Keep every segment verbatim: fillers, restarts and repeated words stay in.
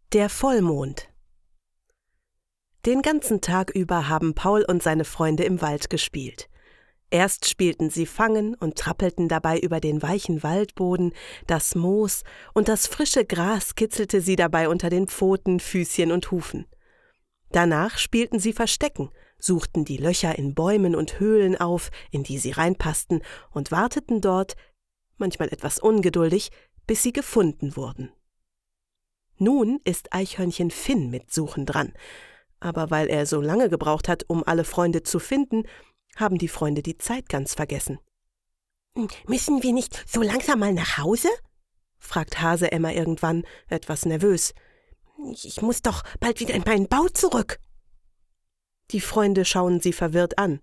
Der Vollmond. Den ganzen Tag über haben Paul und seine Freunde im Wald gespielt. Erst spielten sie Fangen und trappelten dabei über den weichen Waldboden, das Moos und das frische Gras kitzelte sie dabei unter den Pfoten, Füßchen und Hufen. Danach spielten sie Verstecken, suchten die Löcher in Bäumen und Höhlen auf, in die sie reinpassten, und warteten dort, manchmal etwas ungeduldig, bis sie gefunden wurden. Nun ist Eichhörnchen Finn mit Suchen dran, aber weil er so lange gebraucht hat, um alle Freunde zu finden, haben die Freunde die Zeit ganz vergessen. »Müssen wir nicht so langsam mal nach Hause?« fragt Hase Emma irgendwann, etwas nervös. »Ich muss doch bald wieder in meinen Bau zurück.« Die Freunde schauen sie verwirrt an.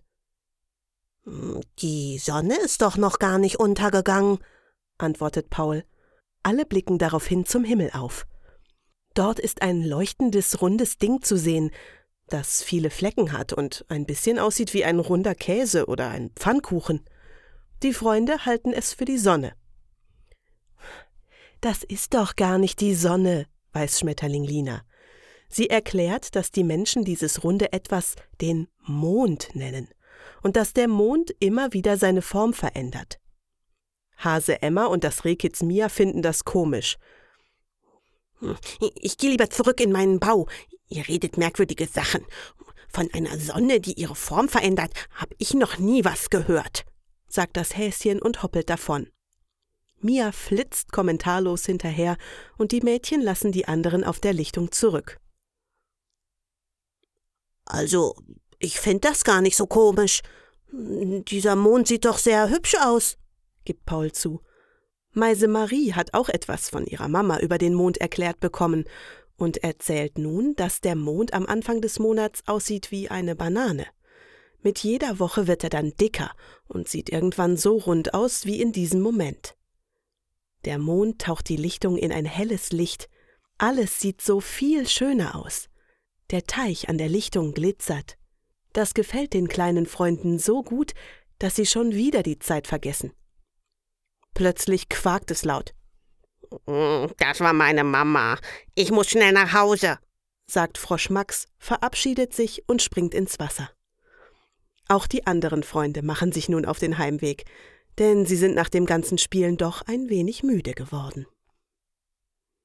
»Die Sonne ist doch noch gar nicht untergegangen«, antwortet Paul. Alle blicken daraufhin zum Himmel auf. Dort ist ein leuchtendes, rundes Ding zu sehen, das viele Flecken hat und ein bisschen aussieht wie ein runder Käse oder ein Pfannkuchen. Die Freunde halten es für die Sonne. »Das ist doch gar nicht die Sonne«, weiß Schmetterling Lina. Sie erklärt, dass die Menschen dieses runde Etwas den Mond nennen und dass der Mond immer wieder seine Form verändert. Hase Emma und das Rehkitz Mia finden das komisch. »Ich gehe lieber zurück in meinen Bau. Ihr redet merkwürdige Sachen. Von einer Sonne, die ihre Form verändert, habe ich noch nie was gehört«, sagt das Häschen und hoppelt davon. Mia flitzt kommentarlos hinterher und die Mädchen lassen die anderen auf der Lichtung zurück. »Also, ich finde das gar nicht so komisch. Dieser Mond sieht doch sehr hübsch aus«, gibt Paul zu. Meise Marie hat auch etwas von ihrer Mama über den Mond erklärt bekommen und erzählt nun, dass der Mond am Anfang des Monats aussieht wie eine Banane. Mit jeder Woche wird er dann dicker und sieht irgendwann so rund aus wie in diesem Moment. Der Mond taucht die Lichtung in ein helles Licht. Alles sieht so viel schöner aus. Der Teich an der Lichtung glitzert. Das gefällt den kleinen Freunden so gut, dass sie schon wieder die Zeit vergessen. Plötzlich quakt es laut. »Das war meine Mama. Ich muss schnell nach Hause«, sagt Frosch Max, verabschiedet sich und springt ins Wasser. Auch die anderen Freunde machen sich nun auf den Heimweg, denn sie sind nach dem ganzen Spielen doch ein wenig müde geworden.